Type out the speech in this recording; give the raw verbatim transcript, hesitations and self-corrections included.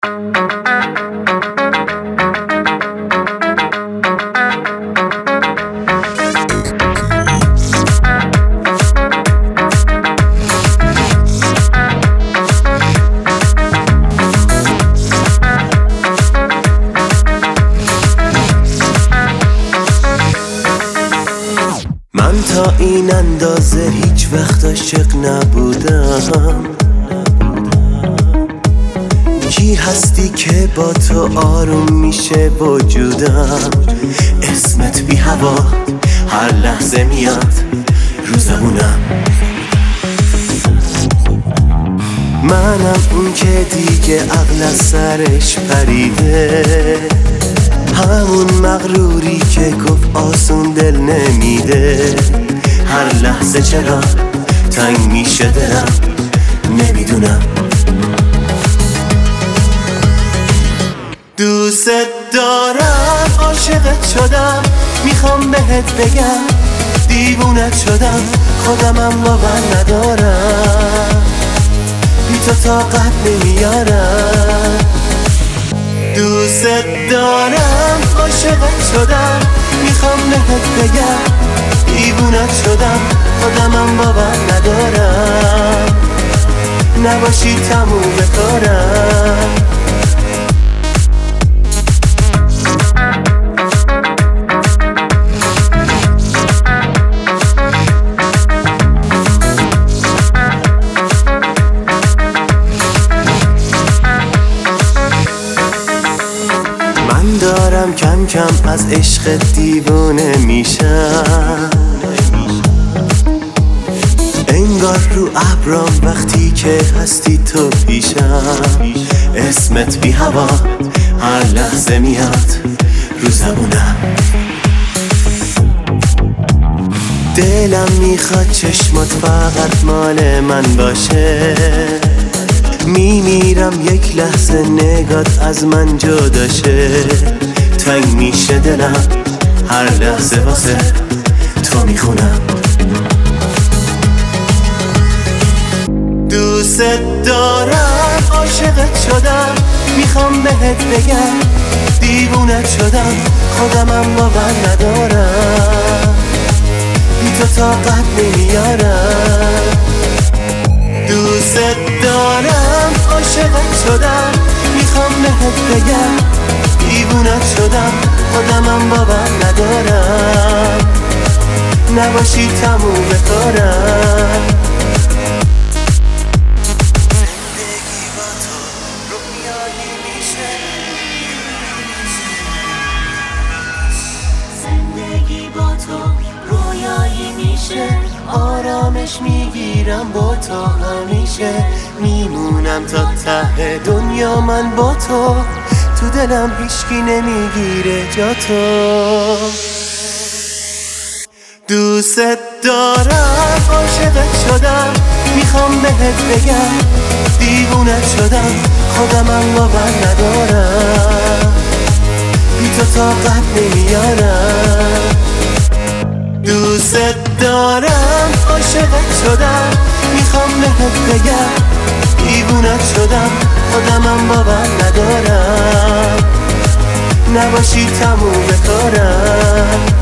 من تا این اندازه هیچ وقت عاشق نبودم. کی هستی که با تو آروم میشه وجودم؟ اسمت بی هوا هر لحظه میاد رو زبونم. منم اون که دیگه عقل از سرش پریده، همون مغروری که گفت آسون دل نمیده. هر لحظه چرا تنگ میشه دلم نمیدونم. دوست دارم، عاشقت شدم، میخوام بهت بگم دیوونت شدم. خودمم باور ندارم، بی تو طاقت نمیارم. دوست دارم، عاشقت شدم، میخوام بهت بگم دیوونت شدم. خودمم باور ندارم، نباشی تموم کارم. من دارم کم کم از عشق دیوونه میشم. انگار رو ابرام وقتی که هستی تو پیشم. اسمت بی هوا هر لحظه میاد رو زبونم. دلم میخواد چشمات فقط مال من باشه. میمیرم یک لحظه نگات از من جدا شه. تنگ میشه دلم هر لحظه واسه تو میخونم. دوست دارم، عاشقت شدم، میخوام بهت بگم دیوونت شدم. خودمم باور ندارم، بی تو طاقت نمیارم. دوست دارم، عاشقت شدم، میخوام بهت بگم دیوونت شدم. خودمم باور ندارم، نباشی تموم کارم. زندگی با تو رویایی میشه، آرامش میگیرم با تو همیشه. میمونم تا ته دنیا من با تو. تو دلم هیچکی نمیگیره جا تو. دوست دارم، عاشقت شدم، میخوام بهت بگم دیوونت شدم. خودمم باور ندارم، بی تو طاقت نمیارم. دوست دارم، عاشقت شدم، میخوام بهت بگم دیوونت شدم. خودمم باور ندارم، نباشی تموم کارم.